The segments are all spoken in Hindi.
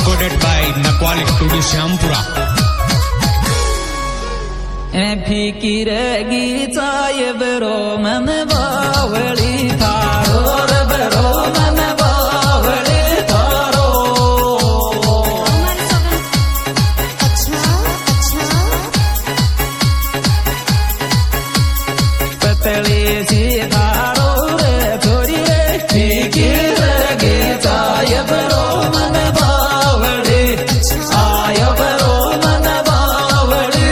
recorded by Nakwali Studio Syampura. फिकीर गीता ये बरो मन बावली थारो रे बरो मन बावली थारो पतली सी थारो रे थोड़ी रे फिकीर गीता ये बरो मन बावली आयो बरो मन बावली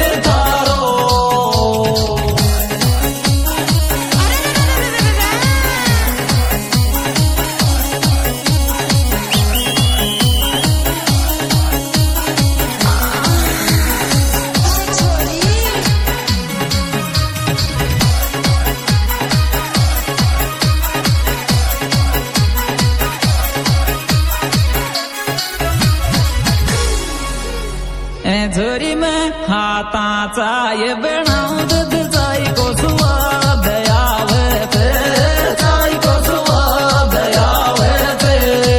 झोरी में हाथाचा ये बनाऊं दूध चाय को स्वाद आवे थे चाय को स्वाद आवे थे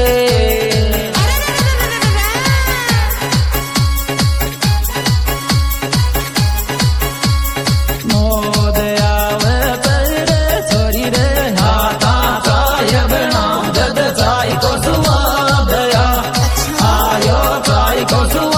मोद आवे थे रे झोरी रे हाथाचा ये बनाऊं दूध चाय को स्वाद आयो चाय को स्वाद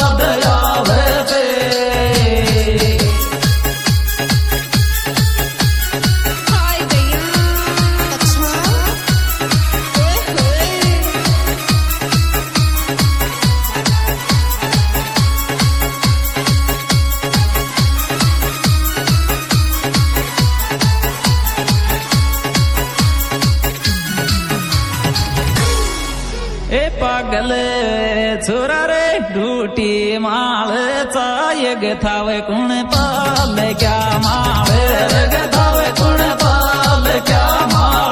पागल छोरा रे ढूटी माल चाय गथावे कुण पाल क्या माल गथावे कुण पाल क्या माल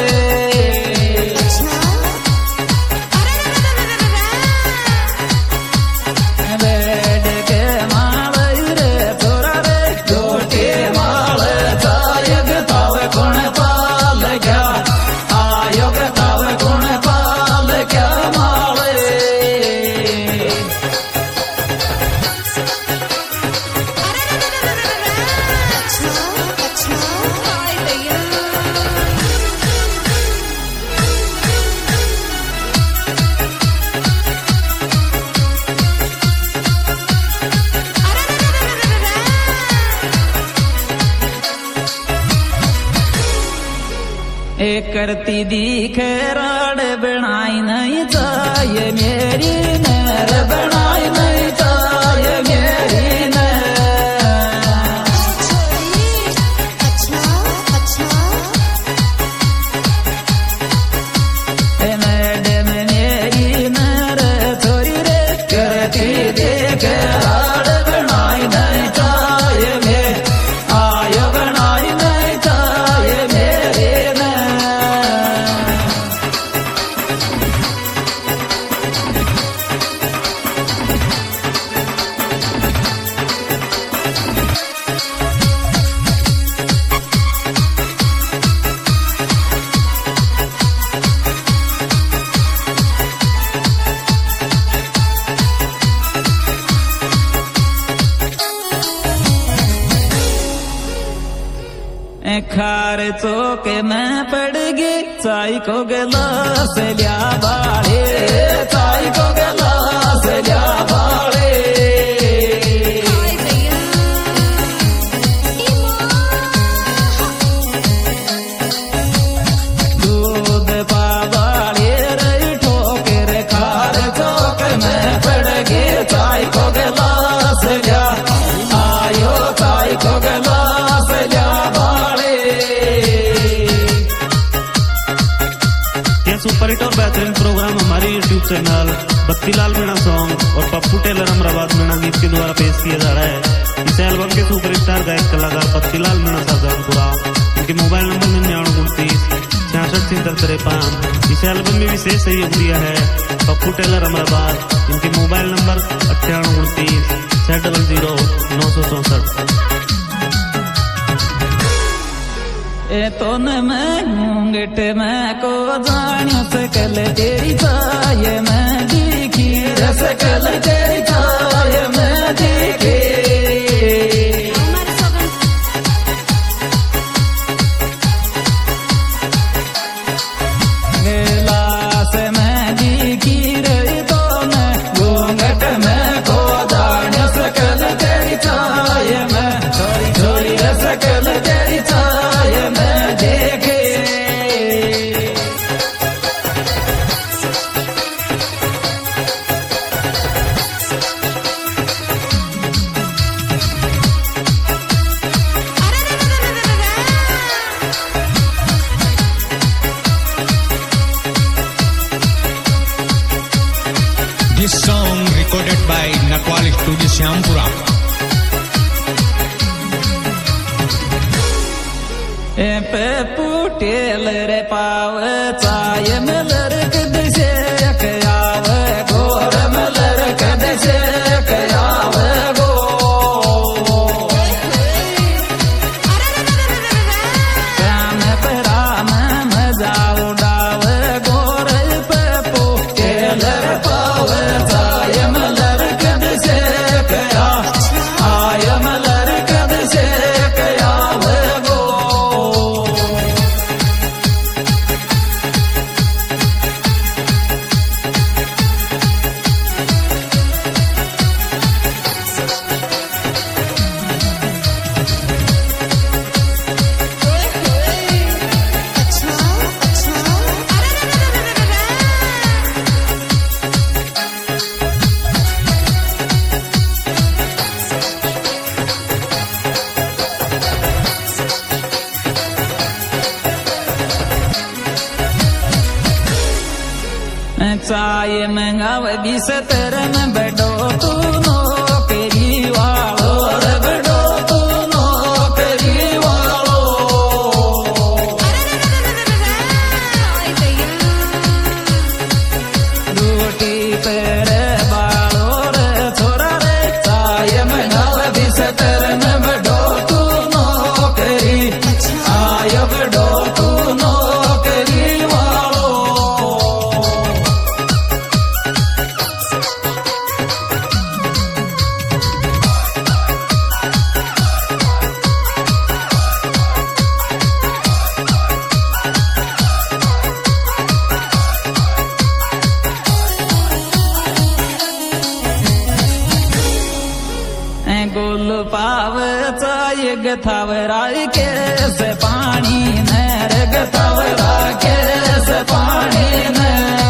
बेड के माल रे छोरा रे ढूटी माल चाय गथावे कुण पाल क्या आयो गथावे कुण पाल क्या करती दिख राड बनाई नहीं चाहिए मेरी नर बनाई नहीं चाहिए मेरी मैडम मेरी नर थोड़ी रे करती दिख राड बनाई नहीं चाहिए मेरी आयो बनाई नहीं चाहिए मेरी खार चौक में पड़ गई चाय को गिलास लिया बाड़े चाय को गिलास लिया बाड़े दूध पावाड़े रे ठोकर खार चौक में पड़ गई चाय को गिलास लिया आयो चाय को गिलास लिया सुपर हिट और बेहतरीन प्रोग्राम हमारे YouTube channel Battilal Meena song और पप्पू टेलर अमराबाद मीणा गीत के द्वारा पेश किया जा रहा है। इस एल्बम के सुपरस्टार गायक कलाकार बत्तीलाल मीणा साजानपुरा, इनके मोबाइल नंबर 9929 66 इस एल्बम में विशेष सहयोग दिया है पप्पू टेलर अमराबाद, इनके मोबाइल नंबर 9829 600 964। तो न मैं घूंघट में को जानियो सकल तेरी चाय में दिखी स्टूडियो श्यामपुरा। पे पुटेल रे पाव चाय मलर कदसे कयाव गोर मलर कदसे कयाव गो श्याम पराम मजा उड़ाव गोर पे पुटेल रे पाव चाय मलर कदसे कया आय मलर कदसे कयाव गो चाय मंगाव 20 में बैठो तू नौकरी वालो रे बैठो तू नौकरी वालो रोटी पेरे बालो रे छोरा रे चाय मंगाव 20 में बैठो तू नौकरी आयो बैठो तू नौकरी वालो गुल पाव चाय गथावरा के से पानी नर गथावरा के से पानी न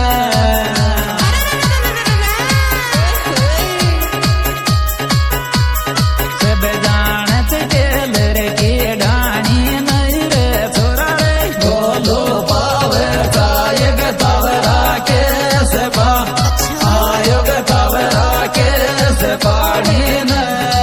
सब जानत के लरे की डानी नहीं रे छोरा रे गोलू पाव चाय गथावरा के से पा आयो गथावरा के से पानी न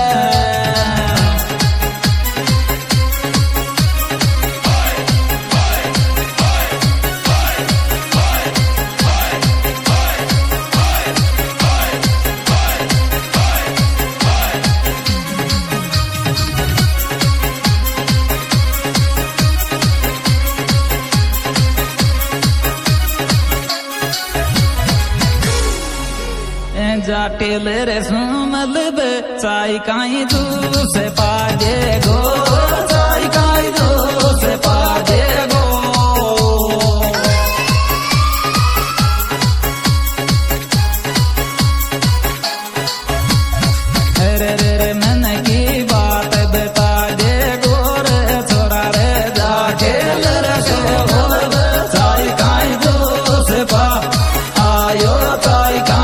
जाटेल रे सुमल बे चाय काई दू से पाजे गो चाय काई दू से पाजे गो रे रे रे मन की बात बता दे गो रे छोरा रे जाटेल रे सुमल बे चाय काई दू से पा आयो चाय